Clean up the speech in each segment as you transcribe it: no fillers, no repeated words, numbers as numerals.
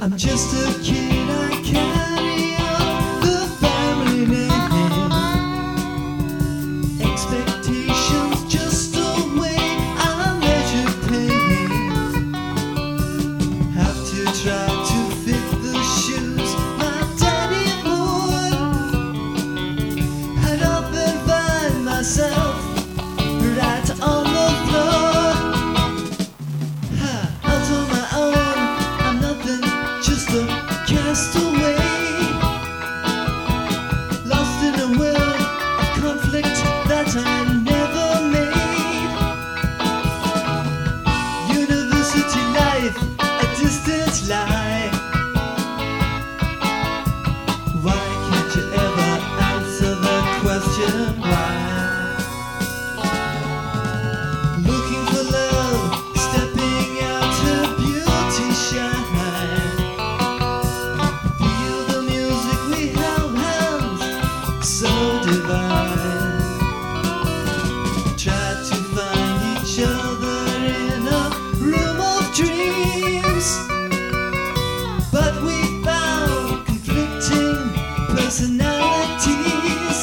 I'm just a kid, I carry on the family name. Expectations just a way I measure pain. Have to try to fit the shoes my daddy wore. I'd often find myself right on the floor. Out on my own, I'm nothing, just a castaway. Lost in a world of conflict that I never made. University life, a distant lie. Why can't you ever answer the question why? Looking for love, stepping out her beauty shine. Feel the music, we held hands, so divine. Tried to find each other in a room of dreams, but we found conflicting personalities.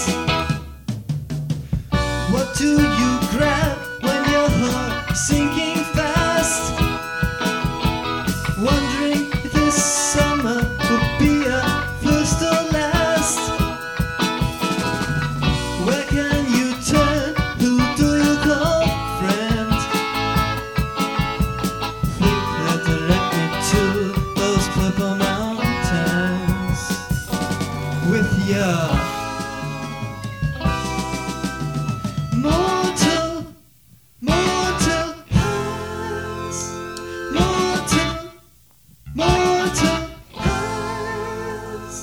What do you grab when your heart sinking fast? Wondering if this summer will be a first or last. Where can you turn? Who do you call friend? Think that direct me to those purple mountains with your mortal hands, mortal hands.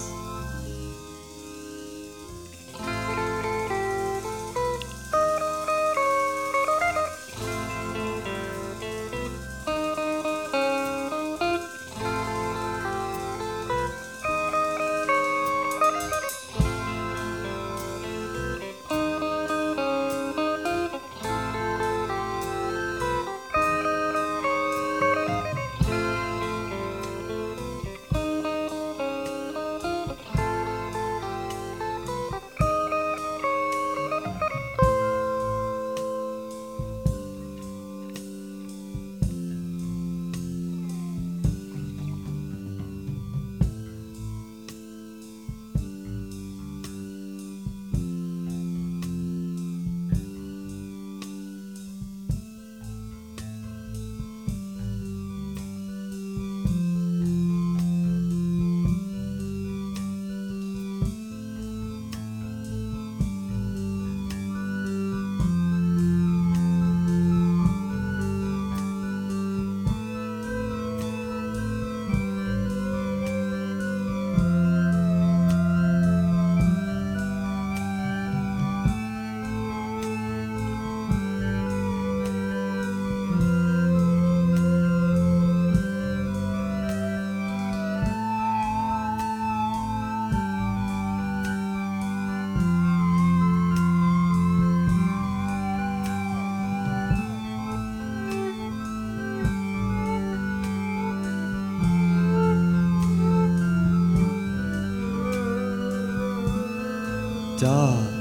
Dark,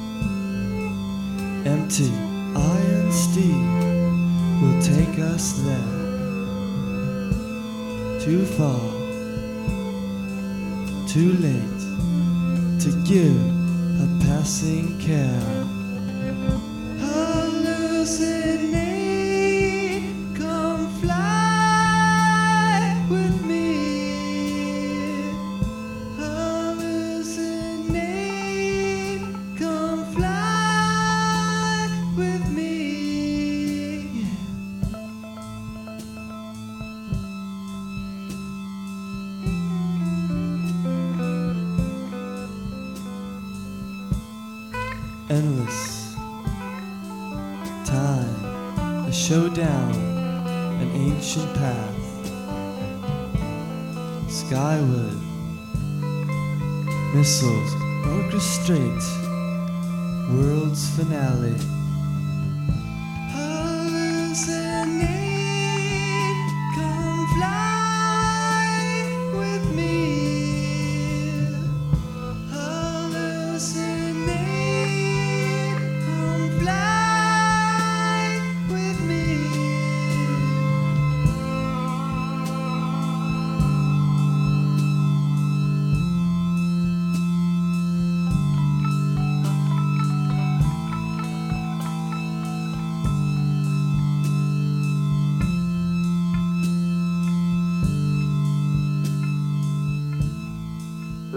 empty iron steel will take us there. Too far, too late to give a passing care. Hallucinate, come fly with me. Hallucinate, come fly with me. Endless time, a showdown, an ancient path. Skyward, missiles orchestrate world's finale. Hallucinate, come fly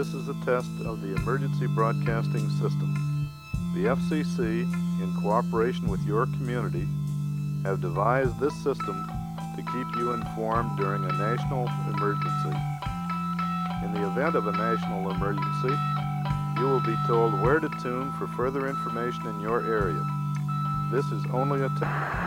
This is a test of the emergency broadcasting system. The FCC, in cooperation with your community, have devised this system to keep you informed during a national emergency. In the event of a national emergency, you will be told where to tune for further information in your area. This is only a test.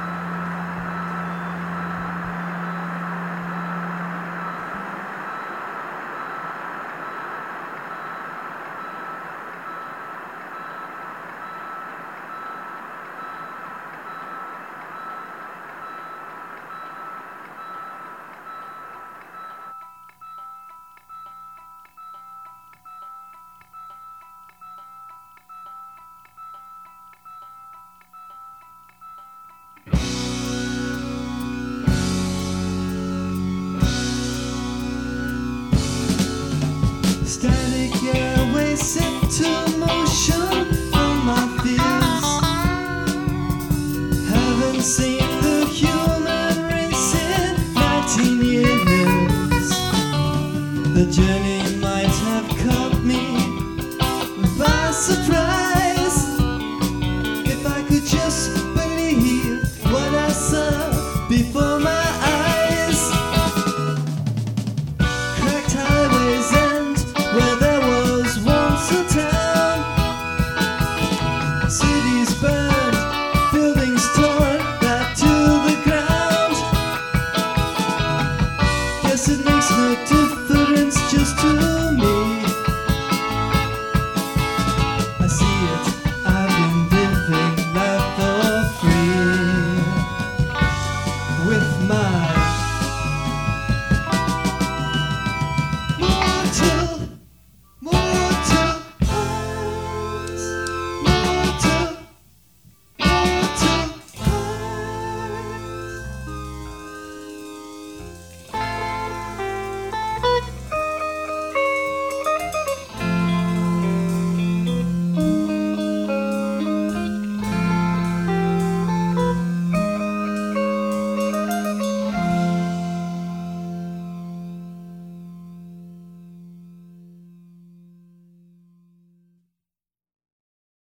Static airways set to motion from my fears. Haven't seen